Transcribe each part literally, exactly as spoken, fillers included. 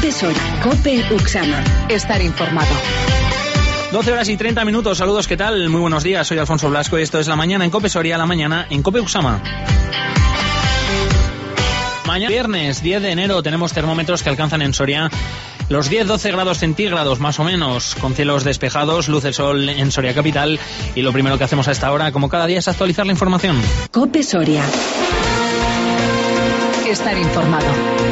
Cope Soria, Cope Uxama. Estar informado. doce horas y treinta minutos, saludos, ¿qué tal? Muy buenos días, soy Alfonso Blasco y esto es La Mañana en Cope Soria, La Mañana en Cope Uxama. Mañana viernes diez de enero tenemos termómetros que alcanzan en Soria los diez doce grados centígrados más o menos, con cielos despejados, luce el sol en Soria capital y lo primero que hacemos a esta hora, como cada día, es actualizar la información. Cope Soria. Estar informado.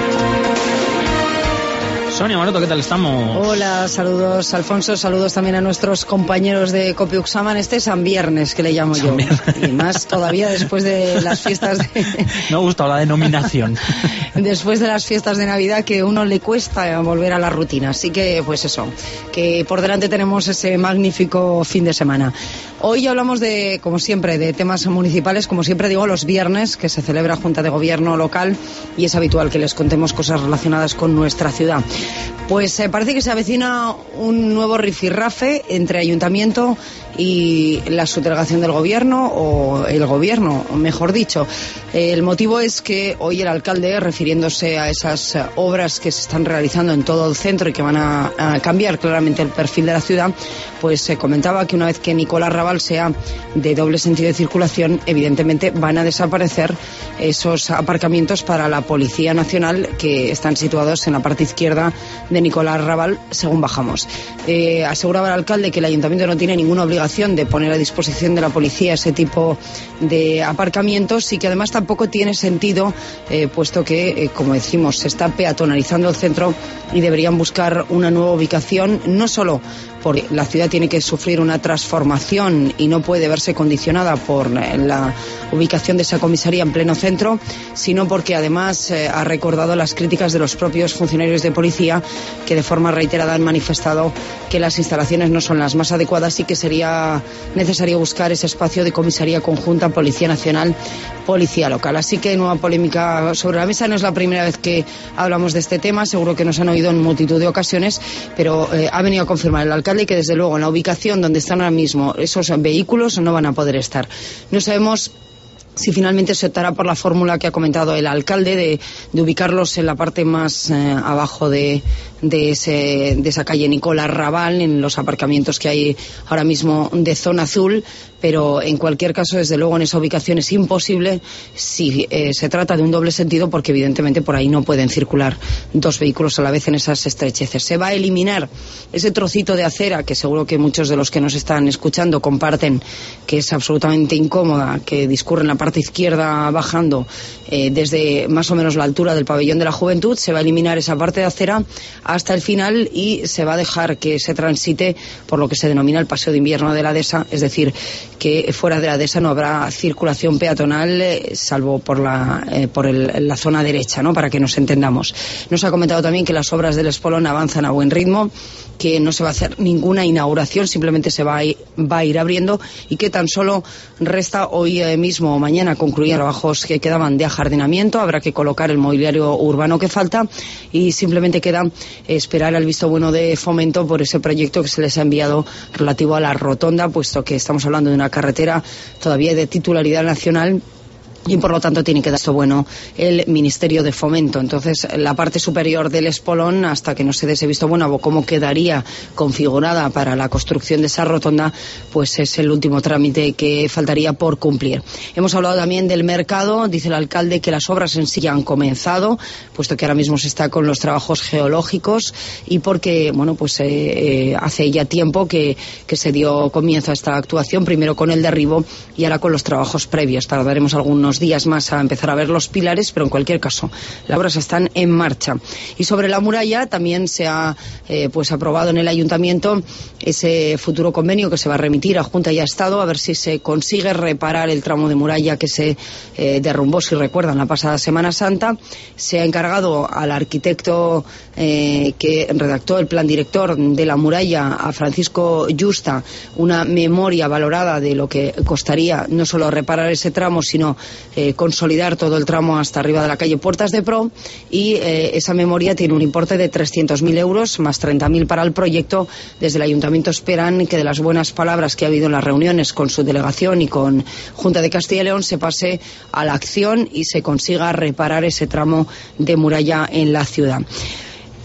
Sonia Maroto, ¿qué tal estamos? Hola, saludos Alfonso, saludos también a nuestros compañeros de Cope Uxama en este San Viernes, que le llamo San yo. Viernes. Y más todavía después de las fiestas de... No gusta la denominación. Después de las fiestas de Navidad, que a uno le cuesta volver a la rutina. Así que, pues eso, que por delante tenemos ese magnífico fin de semana. Hoy hablamos de, como siempre, de temas municipales, como siempre digo, los viernes, que se celebra Junta de Gobierno local, y es habitual que les contemos cosas relacionadas con nuestra ciudad. Pues eh, parece que se avecina un nuevo rifirrafe entre Ayuntamiento y la subdelegación del Gobierno, o el Gobierno, mejor dicho. Eh, el motivo es que hoy el alcalde, refiriéndose a esas eh, obras que se están realizando en todo el centro y que van a, a cambiar claramente el perfil de la ciudad, pues se eh, comentaba que una vez que Nicolás Raval sea de doble sentido de circulación, evidentemente van a desaparecer esos aparcamientos para la Policía Nacional que están situados en la parte izquierda de Nicolás Raval, según bajamos. Eh, aseguraba el alcalde que el ayuntamiento no tiene ninguna obligación de poner a disposición de la policía ese tipo de aparcamientos, y que además tampoco tiene sentido, eh, puesto que, eh, como decimos, se está peatonalizando el centro y deberían buscar una nueva ubicación, no solo porque la ciudad tiene que sufrir una transformación y no puede verse condicionada por la ubicación de esa comisaría en pleno centro, sino porque además eh, ha recordado las críticas de los propios funcionarios de policía, que de forma reiterada han manifestado que las instalaciones no son las más adecuadas y que sería necesario buscar ese espacio de comisaría conjunta Policía Nacional, Policía Local. Así que nueva polémica sobre la mesa. No es la primera vez que hablamos de este tema, seguro que nos han oído en multitud de ocasiones, pero eh, ha venido a confirmar el alcalde que desde luego en la ubicación donde están ahora mismo esos vehículos no van a poder estar. No sabemos si finalmente se optará por la fórmula que ha comentado el alcalde de, de ubicarlos en la parte más eh, abajo de, de, ese, de esa calle Nicolás Raval, en los aparcamientos que hay ahora mismo de zona azul, pero en cualquier caso, desde luego, en esa ubicación es imposible si eh, se trata de un doble sentido, porque evidentemente por ahí no pueden circular dos vehículos a la vez en esas estrecheces. Se va a eliminar ese trocito de acera que seguro que muchos de los que nos están escuchando comparten, que es absolutamente incómoda, que discurre en la parte izquierda bajando eh, desde más o menos la altura del pabellón de la Juventud. Se va a eliminar esa parte de acera hasta el final y se va a dejar que se transite por lo que se denomina el paseo de invierno de la dehesa, es decir, que fuera de la dehesa no habrá circulación peatonal, eh, salvo por la eh, por el, la zona derecha, ¿no?, para que nos entendamos. Nos ha comentado también que las obras del Espolón avanzan a buen ritmo, que no se va a hacer ninguna inauguración, simplemente se va a ir, va a ir abriendo, y que tan solo resta hoy eh, mismo o mañana concluir trabajos que quedaban de ajardinamiento. Habrá que colocar el mobiliario urbano que falta y simplemente queda esperar el visto bueno de Fomento por ese proyecto que se les ha enviado relativo a la rotonda, puesto que estamos hablando de una carretera todavía de titularidad nacional y por lo tanto tiene que dar esto bueno el Ministerio de Fomento. Entonces, la parte superior del Espolón, hasta que no se dé ese visto bueno o cómo quedaría configurada para la construcción de esa rotonda, pues es el último trámite que faltaría por cumplir. Hemos hablado también del mercado. Dice el alcalde que las obras en sí ya han comenzado, puesto que ahora mismo se está con los trabajos geológicos, y porque, bueno, pues eh, eh, hace ya tiempo que, que se dio comienzo a esta actuación, primero con el derribo y ahora con los trabajos previos. Tardaremos algunos días más a empezar a ver los pilares, pero en cualquier caso las obras están en marcha. Y sobre la muralla también se ha eh, pues aprobado en el ayuntamiento ese futuro convenio que se va a remitir a Junta y a Estado, a ver si se consigue reparar el tramo de muralla que se eh, derrumbó, si recuerdan, la pasada Semana Santa. Se ha encargado al arquitecto eh, que redactó el plan director de la muralla, a Francisco Justa, una memoria valorada de lo que costaría no solo reparar ese tramo, sino Eh, consolidar todo el tramo hasta arriba de la calle Puertas de Pro, y eh, esa memoria tiene un importe de trescientos mil euros más treinta mil para el proyecto. Desde el ayuntamiento esperan que de las buenas palabras que ha habido en las reuniones con su delegación y con Junta de Castilla y León se pase a la acción y se consiga reparar ese tramo de muralla en la ciudad.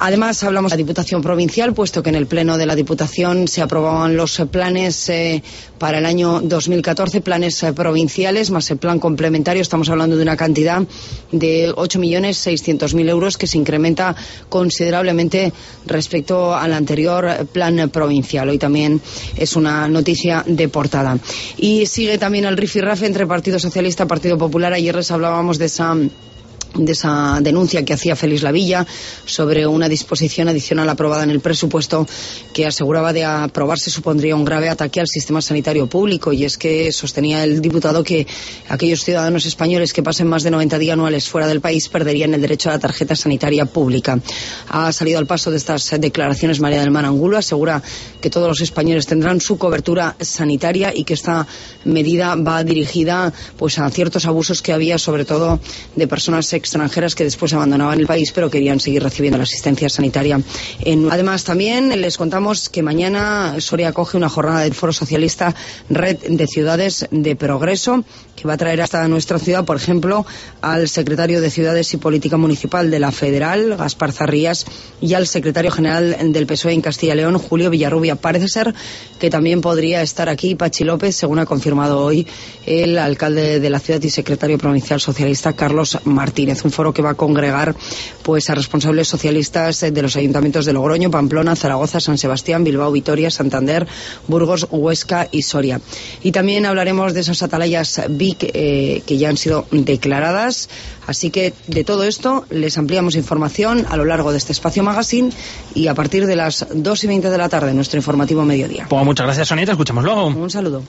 Además, hablamos de la Diputación Provincial, puesto que en el Pleno de la Diputación se aprobaban los planes eh, para el año dos mil catorce, planes eh, provinciales, más el plan complementario. Estamos hablando de una cantidad de ocho millones seiscientos mil euros que se incrementa considerablemente respecto al anterior plan provincial. Hoy también es una noticia de portada. Y sigue también el rifirrafe entre Partido Socialista y Partido Popular. Ayer les hablábamos de esa... de esa denuncia que hacía Félix Lavilla sobre una disposición adicional aprobada en el presupuesto que aseguraba de aprobarse supondría un grave ataque al sistema sanitario público, y es que sostenía el diputado que aquellos ciudadanos españoles que pasen más de noventa días anuales fuera del país perderían el derecho a la tarjeta sanitaria pública. Ha salido al paso de estas declaraciones María del Mar Angulo, asegura que todos los españoles tendrán su cobertura sanitaria y que esta medida va dirigida pues a ciertos abusos que había, sobre todo de personas extranjeras que después abandonaban el país pero querían seguir recibiendo la asistencia sanitaria. En... Además, también les contamos que mañana Soria acoge una jornada del Foro Socialista Red de Ciudades de Progreso, que va a traer hasta nuestra ciudad, por ejemplo, al secretario de Ciudades y Política Municipal de la Federal, Gaspar Zarrías, y al secretario general del P S O E en Castilla y León, Julio Villarrubia. Parece ser que también podría estar aquí Pachi López, según ha confirmado hoy el alcalde de la ciudad y secretario provincial socialista, Carlos Martínez. Un foro que va a congregar pues a responsables socialistas de los ayuntamientos de Logroño, Pamplona, Zaragoza, San Sebastián, Bilbao, Vitoria, Santander, Burgos, Huesca y Soria. Y también hablaremos de esas atalayas V I C eh, que ya han sido declaradas. Así que de todo esto les ampliamos información a lo largo de este Espacio Magazine y a partir de las dos y veinte de la tarde, nuestro informativo mediodía. Pues muchas gracias, Sonia, te escuchamos luego. Un saludo.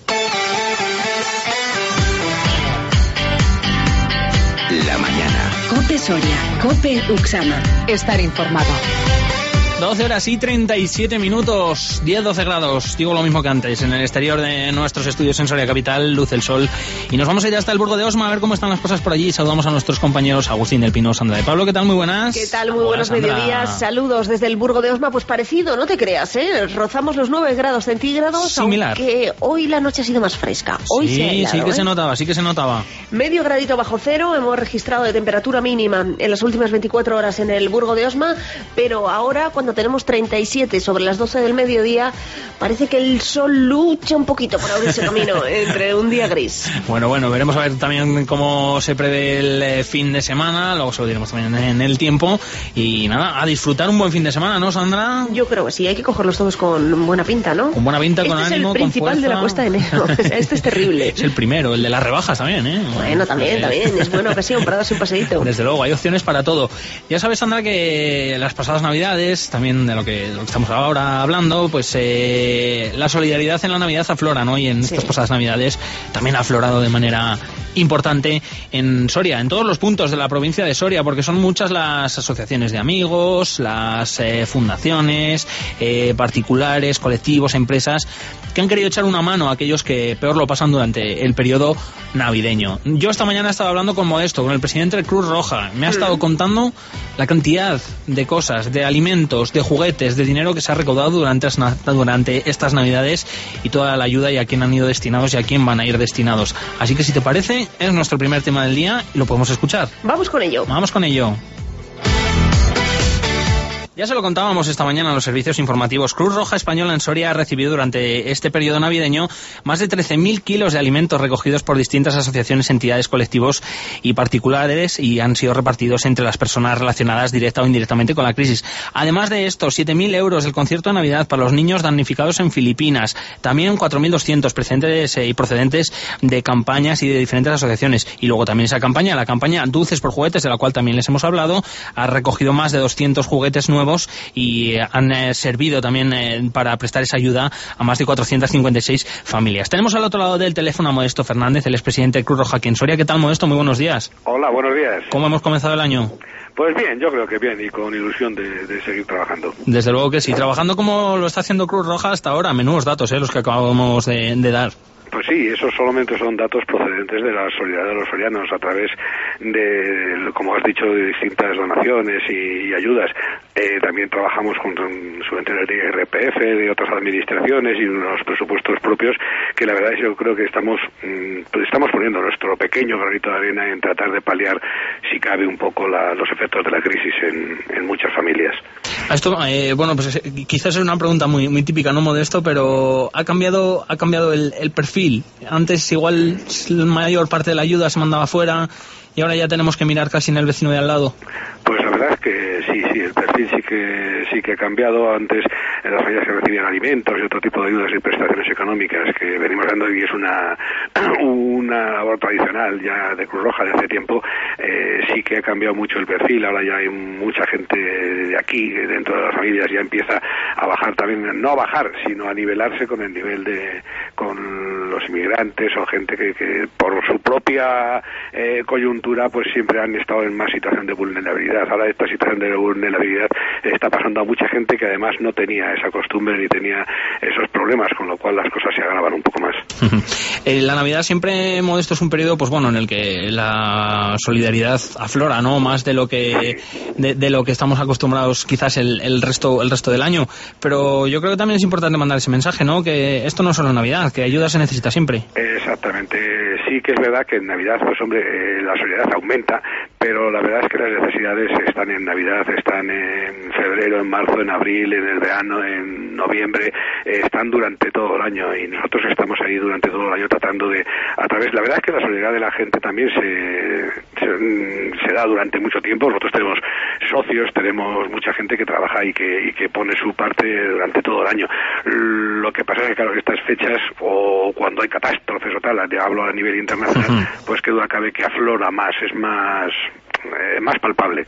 La mañana. COPE Soria, COPE Uxama. Estar informado. doce horas y treinta y siete minutos, diez doce grados, digo lo mismo que antes. En el exterior de nuestros estudios en Soria Capital luce el sol y nos vamos a ir hasta el Burgo de Osma a ver cómo están las cosas por allí. Saludamos a nuestros compañeros Agustín del Pino, Sandra de Pablo. ¿Qué tal? Muy buenas. ¿Qué tal? Muy buenos Hola, mediodías. Saludos desde el Burgo de Osma. Pues parecido, no te creas, ¿eh? Rozamos los nueve grados centígrados, similar. Aunque hoy la noche ha sido más fresca. Hoy sí, se ha helado, sí que ¿eh? se notaba, sí que se notaba. Medio gradito bajo cero hemos registrado de temperatura mínima en las últimas veinticuatro horas en el Burgo de Osma, pero ahora cuando tenemos treinta y siete sobre las doce del mediodía, parece que el sol lucha un poquito por abrirse camino entre un día gris. Bueno, bueno, veremos a ver también cómo se prevé el eh, fin de semana, luego se lo diremos también en el tiempo y nada, a disfrutar un buen fin de semana, ¿no, Sandra? Yo creo que sí, hay que cogerlos todos con buena pinta, ¿no? Con buena pinta, este con ánimo, con fuerza. Este es el principal de la cuesta de enero, o sea, este es terrible. Es el primero, el de las rebajas también, ¿eh? Bueno, también, eh, también, es buena ocasión para darse un paseíto. Desde luego, hay opciones para todo. Ya sabes, Sandra, que las pasadas navidades, también de lo que, de lo que estamos ahora hablando, pues eh, la solidaridad en la Navidad aflora, ¿no? Y en sí. Estas pasadas navidades también ha aflorado de manera importante en Soria, en todos los puntos de la provincia de Soria, porque son muchas las asociaciones de amigos, las eh, fundaciones, eh, particulares, colectivos, empresas, que han querido echar una mano a aquellos que peor lo pasan durante el periodo navideño. Yo esta mañana he estado hablando con Modesto, con el presidente de Cruz Roja. Me ha estado contando la cantidad de cosas, de alimentos, de juguetes, de dinero que se ha recaudado durante, durante estas navidades y toda la ayuda y a quién han ido destinados y a quién van a ir destinados. Así que si te parece, es nuestro primer tema del día y lo podemos escuchar. Vamos con ello. Vamos con ello. Ya se lo contábamos esta mañana en los servicios informativos. Cruz Roja Española en Soria ha recibido durante este periodo navideño más de trece mil kilos de alimentos recogidos por distintas asociaciones, entidades, colectivos y particulares y han sido repartidos entre las personas relacionadas directa o indirectamente con la crisis. Además de esto, siete mil euros del concierto de Navidad para los niños damnificados en Filipinas. También cuatro mil doscientos precedentes y procedentes de campañas y de diferentes asociaciones. Y luego también esa campaña, la campaña Dulces por Juguetes, de la cual también les hemos hablado, ha recogido más de doscientos juguetes nuevos y han eh, servido también eh, para prestar esa ayuda a más de cuatrocientas cincuenta y seis familias. Tenemos al otro lado del teléfono a Modesto Fernández, el expresidente de Cruz Roja aquí en Soria. ¿Qué tal, Modesto? Muy buenos días. Hola, buenos días. ¿Cómo hemos comenzado el año? Pues bien, yo creo que bien y con ilusión de, de seguir trabajando. Desde luego que sí, trabajando como lo está haciendo Cruz Roja hasta ahora. Menudos datos, eh, los que acabamos de, de dar. Pues sí, esos solamente son datos procedentes de la solidaridad de los sorianos a través de, como has dicho, de distintas donaciones y, y ayudas. Eh, también trabajamos con subvenciones de I R P F, de otras administraciones y unos presupuestos propios que la verdad es que yo creo que estamos mmm, pues estamos poniendo nuestro pequeño granito de arena en tratar de paliar, si cabe, un poco la, los efectos de la crisis en, en muchas familias. Esto, eh, bueno, pues quizás es una pregunta muy muy típica, no Modesto, pero ha cambiado ha cambiado el, el perfil. Antes igual la mayor parte de la ayuda se mandaba fuera y ahora ya tenemos que mirar casi en el vecino de al lado. Pues la verdad es que sí, sí, el perfil sí que sí que ha cambiado. Antes en las familias que recibían alimentos y otro tipo de ayudas y prestaciones económicas que venimos dando, y es una una labor tradicional ya de Cruz Roja de hace tiempo, eh, sí que ha cambiado mucho el perfil. Ahora ya hay mucha gente de aquí, dentro de las familias, ya empieza a bajar también, no a bajar, sino a nivelarse con el nivel de, con los inmigrantes o gente que, que por su propia eh, coyuntura pues siempre han estado en más situación de vulnerabilidad. Ahora esta situación de vulnerabilidad está pasando a mucha gente que además no tenía esa costumbre ni tenía esos problemas, con lo cual las cosas se agravan un poco más. eh, la Navidad siempre, Modesto, es un periodo, pues bueno, en el que la solidaridad aflora, ¿no? Más de lo que de, de lo que estamos acostumbrados quizás el, el resto el resto del año, pero yo creo que también es importante mandar ese mensaje, ¿no? Que esto no es solo Navidad, que ayuda se necesita siempre. Exactamente, sí que es verdad que en Navidad, pues hombre, eh, la solidaridad aumenta, pero la verdad es que las necesidades están en Navidad, están en febrero, en marzo, en abril, en el verano, en noviembre, eh, están durante todo el año, y nosotros estamos ahí durante todo el año tratando de, a través, la verdad es que la solidaridad de la gente también se, se, se da durante mucho tiempo. Nosotros tenemos socios, tenemos mucha gente que trabaja y que, y que pone su parte durante todo el año. Lo que pasa es que, claro, que estas fechas, o cuando hay catástrofes o tal, hablo a nivel internacional, uh-huh. pues que duda cabe que aflora más, es más eh, más palpable.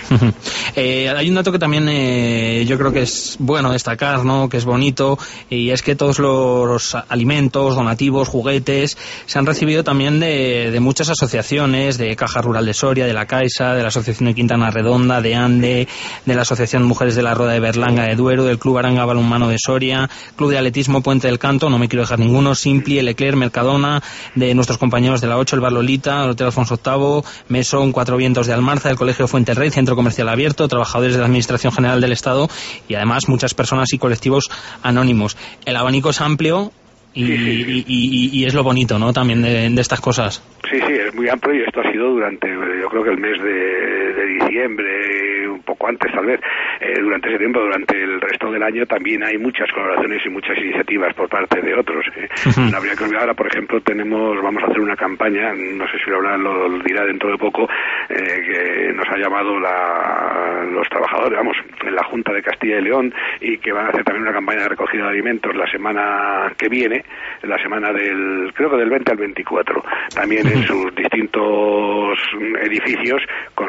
eh, hay un dato que también eh, yo creo que es bueno destacar, ¿no? Que es bonito, y es que todos los alimentos, donativos, juguetes se han recibido también de, de muchas asociaciones, de Caja Rural de Soria, de la Caixa, de la Asociación de Quintana Redonda, de Ande, de la Asociación Mujeres de la Rueda de Berlanga de Duero, del Club Aranga Balonmano de Soria, Club de Atletismo Puente del Canto, no me quiero dejar ninguno, Simpli, El Eclair, Mercadona, de nuestros compañeros de la ocho, el Bar Lolita, el Hotel Alfonso octavo, Mesón, Cuatro Vientos de Almarza, el Colegio Fuente Rey, Centro Comercial Abierto, trabajadores de la Administración General del Estado y además muchas personas y colectivos anónimos. El abanico es amplio y, sí, sí, sí. y, y, y es lo bonito, ¿no? También de, de estas cosas. Sí, sí, es muy amplio, y esto ha sido durante, yo creo que el mes de, de diciembre, un poco antes tal vez, eh, durante ese tiempo, durante el resto del año también hay muchas colaboraciones y muchas iniciativas por parte de otros. Eh. Uh-huh. No habría que olvidar, ahora por ejemplo tenemos, vamos a hacer una campaña, no sé si lo, hablará, lo, lo dirá dentro de poco, eh, que nos ha llamado la, los trabajadores, vamos, en la Junta de Castilla y León, y que van a hacer también una campaña de recogida de alimentos la semana que viene, la semana del, creo que del veinte al veinticuatro, también en sus distintos edificios, con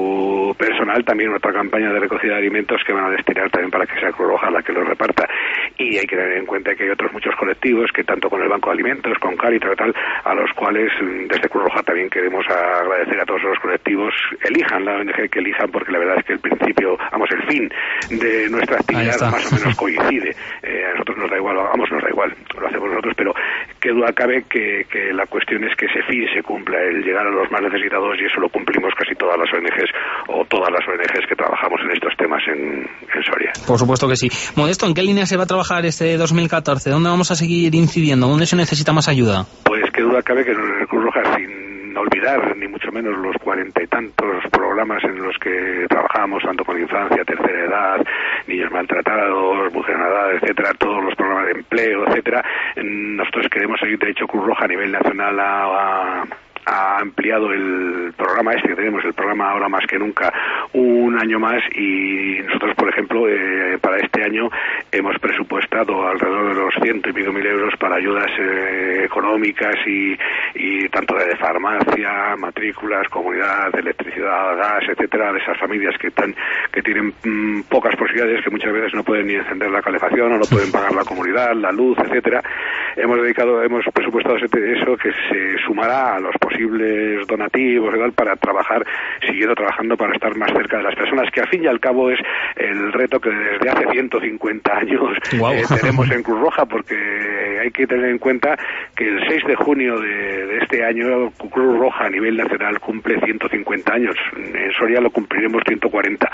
su personal, también otra campaña de recogida de alimentos que van a destinar también para que sea Cruz Roja la que los reparta. Y hay que tener en cuenta que hay otros muchos colectivos que, tanto con el Banco de Alimentos, con Cáritas y tal, a los cuales desde Cruz Roja también queremos agradecer a todos los colectivos. Elijan la O N G que elijan, porque la verdad es que el principio, vamos, el fin de nuestra actividad más o menos coincide. Eh, a nosotros nos da igual, vamos, nos da igual, lo hacemos nosotros, pero qué duda cabe que, que la cuestión es que ese fin se cumpla, el llegar a los más necesitados, y eso lo cumplimos casi todas las O N Ges o todas las O N Ges que trabajamos en estos temas en, en Soria. Por supuesto que sí. Modesto, ¿en qué línea se va a trabajar este dos mil catorce? ¿Dónde vamos a seguir incidiendo? ¿Dónde se necesita más ayuda? Pues qué duda cabe que en el Cruz Roja, sin olvidar ni mucho menos los cuarenta y tantos programas en los que trabajamos, tanto con infancia, tercera edad, niños maltratados, mujeres nadadas, etcétera, todos los programas de empleo, etcétera, nosotros queremos seguir, de hecho, Cruz Roja a nivel nacional a, a ha ampliado el programa este que tenemos, el programa Ahora Más que Nunca, un año más, y nosotros, por ejemplo, eh, para este año hemos presupuestado alrededor de los ciento y pico mil euros para ayudas eh, económicas y, y tanto de farmacia, matrículas, comunidad, electricidad, gas, etcétera, de esas familias que están que tienen mmm, pocas posibilidades, que muchas veces no pueden ni encender la calefacción o no pueden pagar la comunidad, la luz, etcétera. hemos dedicado, hemos presupuestado eso que se sumará a los posibles donativos y tal para trabajar, siguiendo trabajando para estar más cerca de las personas, que al fin y al cabo es el reto que desde hace ciento cincuenta años wow. eh, tenemos en Cruz Roja, porque hay que tener en cuenta que el seis de junio de, de este año Cruz Roja a nivel nacional cumple ciento cincuenta años. En Soria lo cumpliremos ciento cuarenta.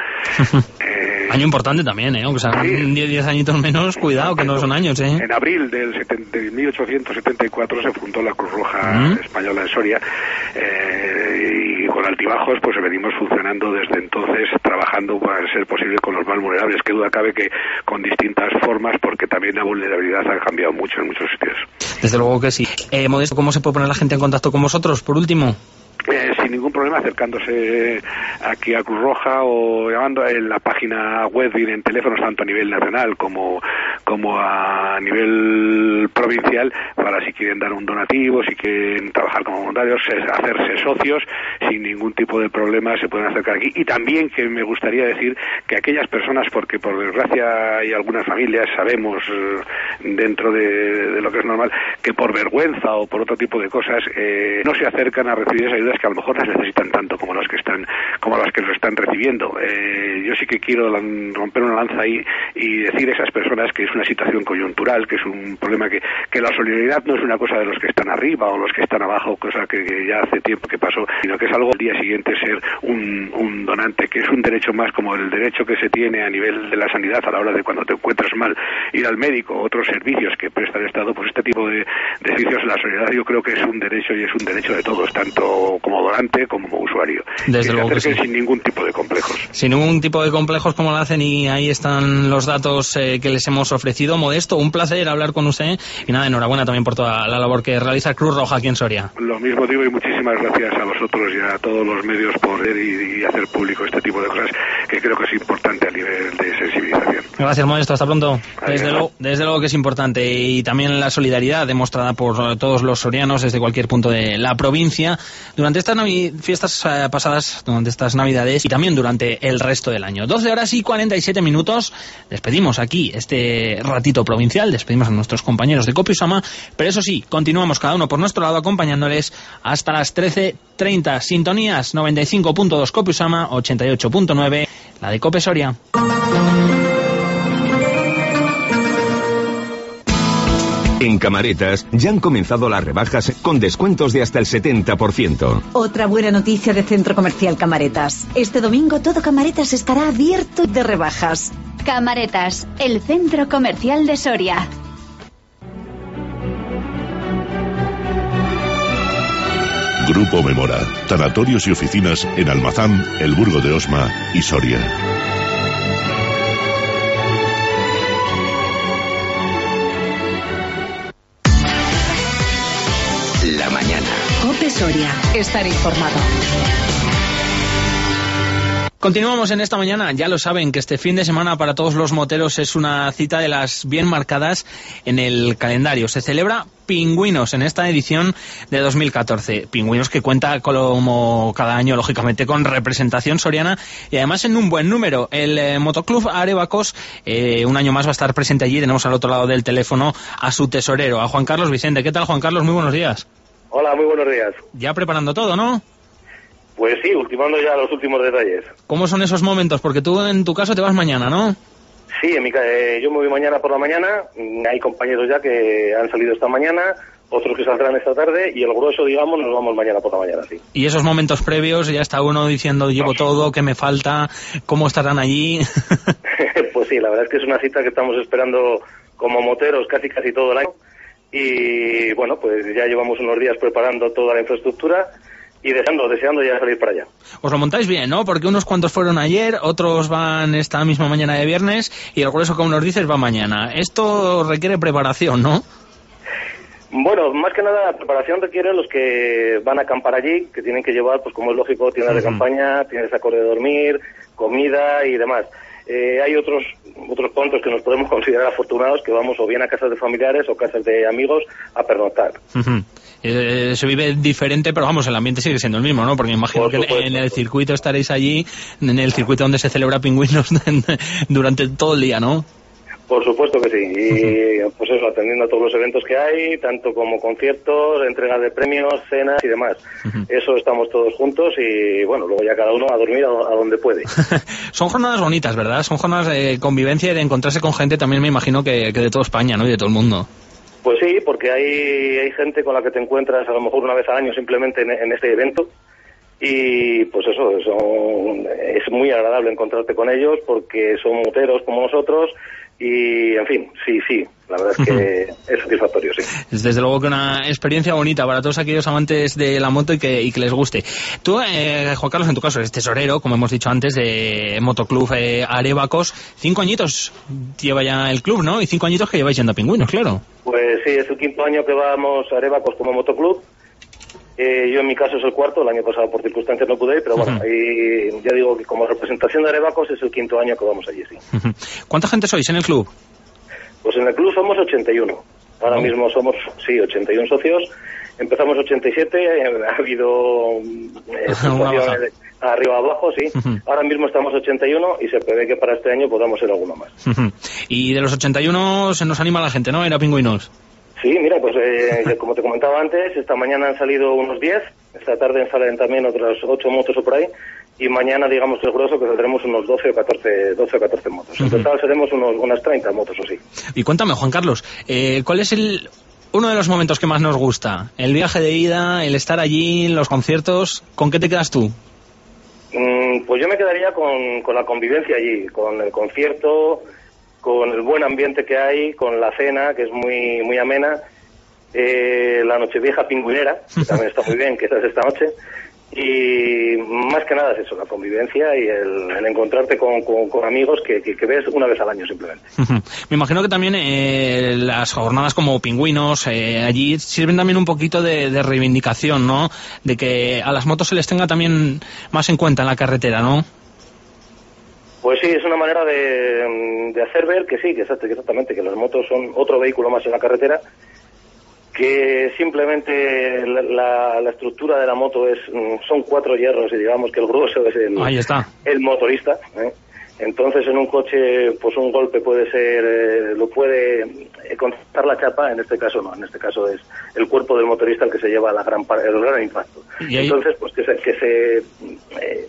eh, Año importante también, ¿eh? Aunque sean sí. diez añitos menos, cuidado, que no son años, ¿eh? En abril del de mil ochocientos setenta y cuatro se fundó la Cruz Roja ¿Mm? española en Soria, eh, y con altibajos pues venimos funcionando desde entonces, trabajando para ser posible con los más vulnerables. Que duda cabe que con distintas formas, porque también la vulnerabilidad ha cambiado mucho en muchos sitios. Desde luego que sí. Eh, Modesto, ¿cómo se puede poner la gente en contacto con vosotros, por último? Eh, sin ningún problema, acercándose aquí a Cruz Roja o llamando en la página web y en teléfonos, tanto a nivel nacional como como a nivel provincial, para si quieren dar un donativo, si quieren trabajar como voluntarios, hacerse socios, sin ningún tipo de problema se pueden acercar aquí. Y también que me gustaría decir que aquellas personas, porque por desgracia hay algunas familias, sabemos dentro de, de lo que es normal, que por vergüenza o por otro tipo de cosas eh, no se acercan a recibir esas ayudas que a lo mejor las necesitan tanto como las que están como las que lo están recibiendo. Eh, yo sí que quiero romper una lanza ahí y decir a esas personas que es una situación coyuntural, que es un problema que, que la solidaridad no es una cosa de los que están arriba o los que están abajo, cosa que, que ya hace tiempo que pasó, sino que es algo al día siguiente ser un, un donante, que es un derecho más como el derecho que se tiene a nivel de la sanidad a la hora de cuando te encuentras mal ir al médico, otros servicios que presta el Estado. Pues este tipo de, de servicios, la solidaridad yo creo que es un derecho, y es un derecho de todos, tanto como donante como usuario. Desde luego que sí. Sin ningún tipo de complejos. Sin ningún tipo de complejos, como lo hacen, y ahí están los datos eh, que les hemos ofrecido. Modesto, un placer hablar con usted, y nada, enhorabuena también por toda la labor que realiza Cruz Roja aquí en Soria. Lo mismo digo, y muchísimas gracias a vosotros y a todos los medios por ver y, y hacer público este tipo de cosas, que creo que es importante a nivel de sensibilización. Gracias, Modesto, hasta pronto. Desde luego, desde luego que es importante, y también la solidaridad demostrada por todos los sorianos desde cualquier punto de la provincia durante estas navi- fiestas eh, pasadas, durante estas navidades y también durante el resto del año. doce horas y cuarenta y siete minutos. Despedimos aquí este ratito provincial, despedimos a nuestros compañeros de Copi Usama, pero eso sí, continuamos cada uno por nuestro lado acompañándoles hasta las trece treinta. Sintonías noventa y cinco punto dos Copi Usama, ochenta y ocho punto nueve la de Cope Soria. En Camaretas ya han comenzado las rebajas con descuentos de hasta el setenta por ciento. Otra buena noticia de Centro Comercial Camaretas. Este domingo todo Camaretas estará abierto de rebajas. Camaretas, el Centro Comercial de Soria. Grupo Memora, tanatorios y oficinas en Almazán, El Burgo de Osma y Soria. La mañana. Cope Soria. Estar informado. Continuamos en esta mañana. Ya lo saben que este fin de semana para todos los moteros es una cita de las bien marcadas en el calendario. Se celebra Pingüinos en esta edición de dos mil catorce. Pingüinos que cuenta como cada año, lógicamente, con representación soriana y además en un buen número. El eh, Motoclub Arebacos eh, un año más va a estar presente allí. Tenemos al otro lado del teléfono a su tesorero, a Juan Carlos Vicente. ¿Qué tal, Juan Carlos? Muy buenos días. Hola, muy buenos días. Ya preparando todo, ¿no? Pues sí, ultimando ya los últimos detalles. ¿Cómo son esos momentos? Porque tú en tu caso te vas mañana, ¿no? Sí, en mi, eh, yo me voy mañana por la mañana. Hay compañeros ya que han salido esta mañana, otros que saldrán esta tarde, y el grueso, digamos, nos vamos mañana por la mañana, sí. Y esos momentos previos, ya está uno diciendo, llevo todo, ¿qué me falta? ¿Cómo estarán allí? Pues sí, la verdad es que es una cita que estamos esperando como moteros casi casi todo el año. Y bueno, pues ya llevamos unos días preparando toda la infraestructura y deseando, deseando ya salir para allá. Os lo montáis bien, ¿no? Porque unos cuantos fueron ayer, otros van esta misma mañana de viernes, y el grueso, como nos dices, va mañana. Esto requiere preparación, ¿no? Bueno, más que nada la preparación requiere los que van a acampar allí, que tienen que llevar, pues como es lógico, tiendas uh-huh. de campaña, tiendas de de dormir, comida y demás. Eh, hay otros otros puntos que nos podemos considerar afortunados, que vamos o bien a casas de familiares o casas de amigos a pernoctar. Uh-huh. Eh, se vive diferente, pero vamos, el ambiente sigue siendo el mismo, ¿no? Porque imagino Por que supuesto. en el circuito estaréis allí, en el circuito donde se celebra Pingüinos durante todo el día, ¿no? Por supuesto que sí, y uh-huh. pues eso, atendiendo a todos los eventos que hay, tanto como conciertos, entrega de premios, cenas y demás. Uh-huh. Eso estamos todos juntos y bueno, luego ya cada uno a dormir a, a donde puede. Son jornadas bonitas, ¿verdad? Son jornadas de convivencia y de encontrarse con gente también, me imagino, que, que de toda España, ¿no? Y de todo el mundo. Pues sí, porque hay, hay gente con la que te encuentras a lo mejor una vez al año simplemente en, en este evento. Y pues eso, eso, es muy agradable encontrarte con ellos porque son moteros como nosotros y, en fin, sí, sí, la verdad es que es satisfactorio, sí. Desde luego que una experiencia bonita para todos aquellos amantes de la moto y que, y que les guste. Tú, eh, Juan Carlos, en tu caso, eres tesorero, como hemos dicho antes, de Motoclub eh, Arevacos. Cinco añitos lleva ya el club, ¿no? Y cinco añitos que lleváis yendo a Pingüinos, claro. Pues sí, es el quinto año que vamos a Arevacos como Motoclub. Eh, yo en mi caso es el cuarto, el año pasado por circunstancias no pude ir, pero bueno, uh-huh. ahí ya digo que como representación de Arevacos es el quinto año que vamos allí, sí. Uh-huh. ¿Cuánta gente sois en el club? Pues en el club somos ochenta y uno, ahora oh. mismo somos, sí, ochenta y uno socios, empezamos ochenta y siete, ha habido eh, situaciones arriba abajo, sí, uh-huh. ahora mismo estamos ochenta y uno y se prevé que para este año podamos ser alguno más. Uh-huh. Y de los ochenta y uno se nos anima la gente, ¿no? Ir a Pingüinos. Sí, mira, pues eh, como te comentaba antes, esta mañana han salido unos diez, esta tarde salen también otras ocho motos o por ahí, y mañana, digamos, el grueso que saldremos unos doce o catorce, doce o catorce motos. En uh-huh. total seremos unos, unas treinta motos o sí. Y cuéntame, Juan Carlos, eh, ¿cuál es el uno de los momentos que más nos gusta? ¿El viaje de ida, el estar allí, los conciertos? ¿Con qué te quedas tú? Mm, pues yo me quedaría con, con la convivencia allí, con el concierto, con el buen ambiente que hay, con la cena, que es muy muy amena, eh, la nochevieja pingüinera, que también está muy bien, que esa es esta noche, y más que nada es eso, la convivencia y el, el encontrarte con, con, con amigos que, que, que ves una vez al año simplemente. Me imagino que también eh, las jornadas como Pingüinos, eh, allí sirven también un poquito de, de reivindicación, ¿no? De que a las motos se les tenga también más en cuenta en la carretera, ¿no? Pues sí, es una manera de, de hacer ver que sí, que exactamente, que las motos son otro vehículo más en la carretera, que simplemente la, la, la estructura de la moto es son cuatro hierros y digamos que el grueso es el, Ahí está. el motorista, ¿eh? Entonces en un coche pues un golpe puede ser, eh, lo puede eh, contar la chapa, en este caso no, en este caso es el cuerpo del motorista el que se lleva la gran el gran impacto. Entonces pues que se, que se eh,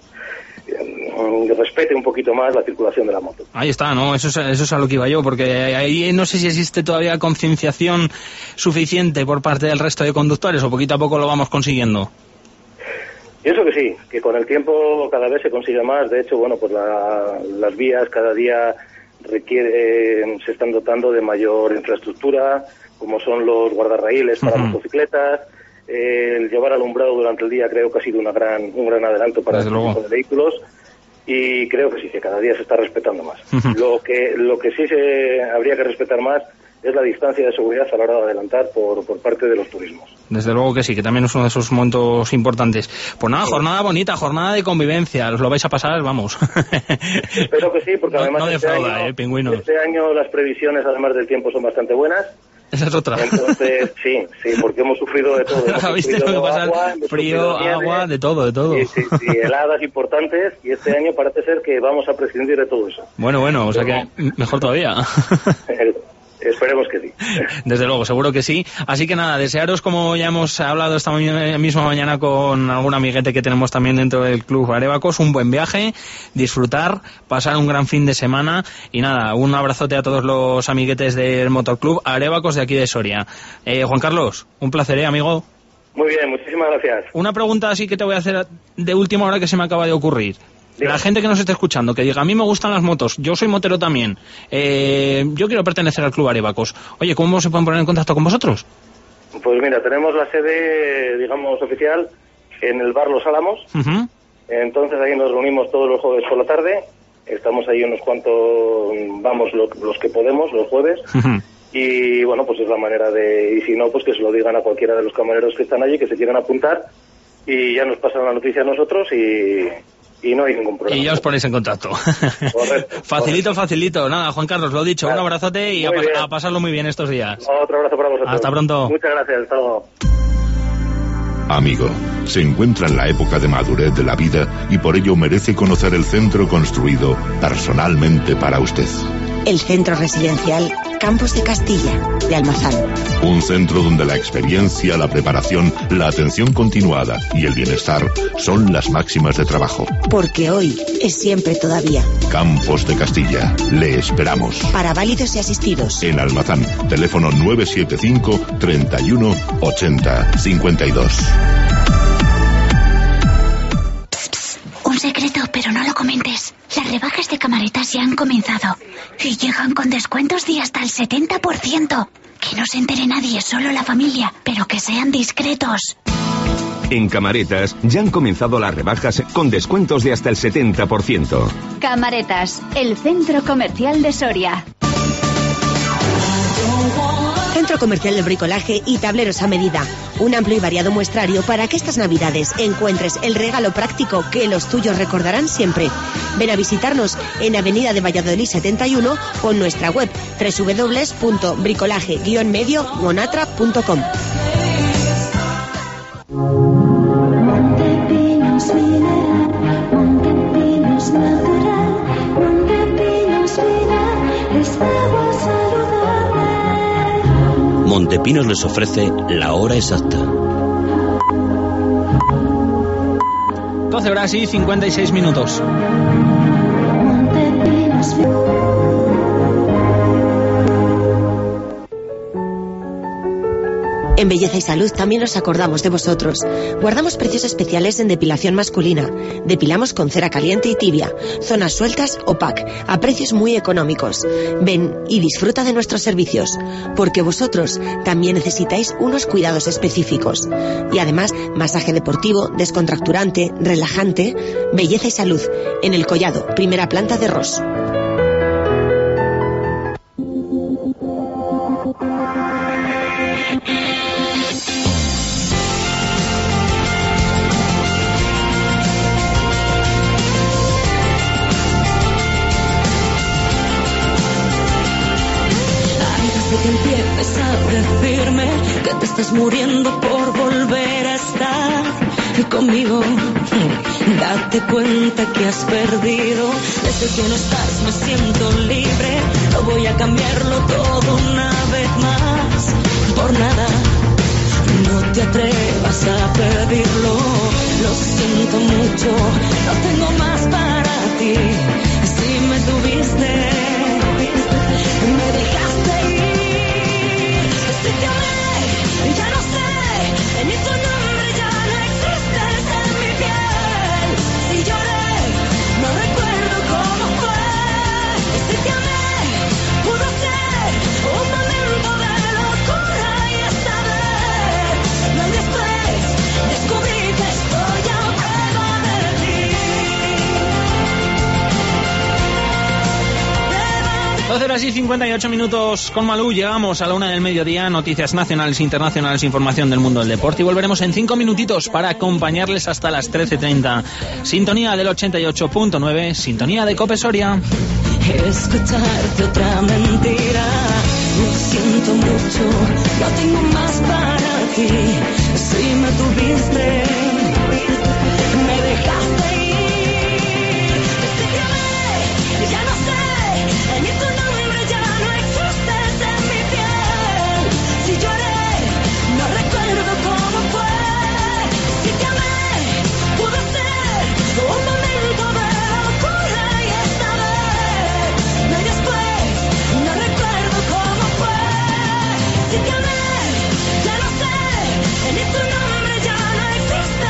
respete un poquito más la circulación de la moto. Ahí está, ¿no? Eso es, eso es a lo que iba yo, porque ahí no sé si existe todavía concienciación suficiente por parte del resto de conductores o poquito a poco lo vamos consiguiendo. Pienso que sí, que con el tiempo cada vez se consigue más. De hecho, bueno, pues la, las vías cada día requiere, eh, se están dotando de mayor infraestructura, como son los guardarraíles para uh-huh. motocicletas. Eh, el llevar alumbrado durante el día creo que ha sido una gran, un gran adelanto para este tipo de vehículos y creo que sí, que cada día se está respetando más. Uh-huh. Lo que lo que sí se habría que respetar más es la distancia de seguridad a la hora de adelantar por, por parte de los turismos. Desde luego que sí, que también es uno de esos momentos importantes. Pues nada, sí. Jornada bonita, jornada de convivencia, os lo vais a pasar, vamos. Espero que sí, porque no, además no este, defrauda, año, eh, Pingüinos. este año las previsiones además del tiempo son bastante buenas. Esa es otra. Entonces, sí, sí, porque hemos sufrido de todo. Hemos ¿Viste lo que pasa? Agua, frío, agua, de todo, de todo. Sí, sí, sí, heladas importantes, y este año parece ser que vamos a prescindir de todo eso. Bueno, bueno, o sea que mejor todavía. Esperemos que sí. Desde luego, seguro que sí. Así que nada, desearos, como ya hemos hablado esta misma mañana con algún amiguete que tenemos también dentro del Club Arevacos, un buen viaje, disfrutar, pasar un gran fin de semana y nada, un abrazote a todos los amiguetes del Motoclub Arevacos de aquí de Soria. Eh, Juan Carlos, un placer, ¿eh, amigo? Muy bien, muchísimas gracias. Una pregunta así que te voy a hacer de última hora que se me acaba de ocurrir. La gente que nos esté escuchando, que diga, a mí me gustan las motos, yo soy motero también, eh, yo quiero pertenecer al Club Arevacos. Oye, ¿cómo se pueden poner en contacto con vosotros? Pues mira, tenemos la sede, digamos, oficial en el bar Los Álamos. Uh-huh. Entonces ahí nos reunimos todos los jueves por la tarde. Estamos ahí unos cuantos, vamos, lo, los que podemos, los jueves. Uh-huh. Y bueno, pues es la manera de, y si no, pues que se lo digan a cualquiera de los camareros que están allí, que se quieran apuntar, y ya nos pasan la noticia a nosotros y... y no hay ningún problema. Y ya os ponéis en contacto. Correcto. Facilito, correcto. facilito. Nada, Juan Carlos, lo dicho, claro. Un abrazote y a, a pasarlo muy bien estos días. Otro abrazo para vosotros. Hasta pronto. Muchas gracias, hasta luego. Amigo, se encuentra en la época de madurez de la vida y por ello merece conocer el centro construido personalmente para usted. el Centro Residencial Campos de Castilla, de Almazán. Un centro donde la experiencia, la preparación, la atención continuada y el bienestar son las máximas de trabajo. Porque hoy es siempre todavía. Campos de Castilla. Le esperamos. Para válidos y asistidos. En Almazán. Teléfono nueve siete cinco, treinta y uno, ochenta, cincuenta y dos. Un secreto, pero no lo comentes. Las rebajas de Camaretas ya han comenzado. Y llegan con descuentos de hasta el setenta por ciento. Que no se entere nadie, solo la familia. Pero que sean discretos. En Camaretas ya han comenzado las rebajas con descuentos de hasta el setenta por ciento. Camaretas, el centro comercial de Soria. Centro Comercial de Bricolaje y tableros a medida. Un amplio y variado muestrario para que estas navidades encuentres el regalo práctico que los tuyos recordarán siempre. Ven a visitarnos en Avenida de Valladolid setenta y uno o en nuestra web doble u doble u doble u punto bricolaje guion medio monatra punto com. Montepinos les ofrece la hora exacta. doce horas y cincuenta y seis minutos. En Belleza y Salud también nos acordamos de vosotros. Guardamos precios especiales en depilación masculina. Depilamos con cera caliente y tibia, zonas sueltas o pack, a precios muy económicos. Ven y disfruta de nuestros servicios, porque vosotros también necesitáis unos cuidados específicos. Y además, masaje deportivo, descontracturante, relajante. Belleza y Salud, en El Collado, primera planta de Ros. Que empieces a decirme que te estás muriendo por volver a estar conmigo. Date cuenta que has perdido. Desde que no estás me siento libre. No voy a cambiarlo todo una vez más. Por nada, no te atrevas a pedirlo. Lo siento mucho, no tengo más para ti. Si me tuviste, me dejaste ir. Si te amé, ya no sé, ni tu nombre ya no existes en mi piel. Si lloré, no recuerdo cómo fue. Si te amé, pudo ser un momento de locura y esta vez, no después, descubrí que estoy a prueba de ti. doce horas y cincuenta y ocho minutos con Malú. Llegamos a la una del mediodía. Noticias nacionales, internacionales, información del mundo del deporte. Y volveremos en cinco minutitos para acompañarles hasta las trece treinta. Sintonía del ochenta y ocho punto nueve. Sintonía de Cope Soria. Escucharte otra mentira. Lo siento mucho, no tengo más para ti. Si me tuviste, me dejaste ir. Si te amé, ya no sé, ni tu nombre ya no existes en mi piel. Si lloré, no recuerdo cómo fue. Si te amé, pudo ser un momento de locura y esta vez, no hay después, no recuerdo cómo fue. Si te amé, ya no sé, ni tu nombre ya no existe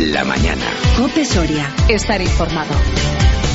la mañana. COPE Soria. Estar informado.